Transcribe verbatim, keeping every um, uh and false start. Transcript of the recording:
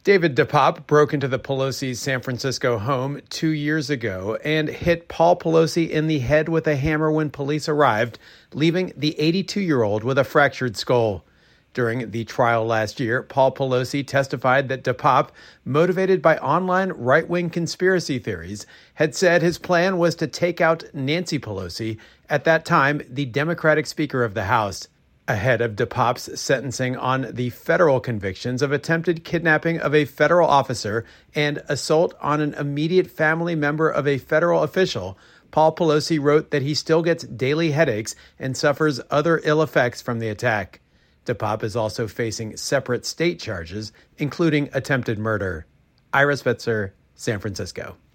David DePape broke into the Pelosi's San Francisco home two years ago and hit Paul Pelosi in the head with a hammer when police arrived, leaving the eighty-two-year-old with a fractured skull. During the trial last year, Paul Pelosi testified that DePape, motivated by online right-wing conspiracy theories, had said his plan was to take out Nancy Pelosi, at that time the Democratic Speaker of the House. Ahead of DePape's sentencing on the federal convictions of attempted kidnapping of a federal officer and assault on an immediate family member of a federal official, Paul Pelosi wrote that he still gets daily headaches and suffers other ill effects from the attack. DePape is also facing separate state charges, including attempted murder. Ira Spitzer, San Francisco.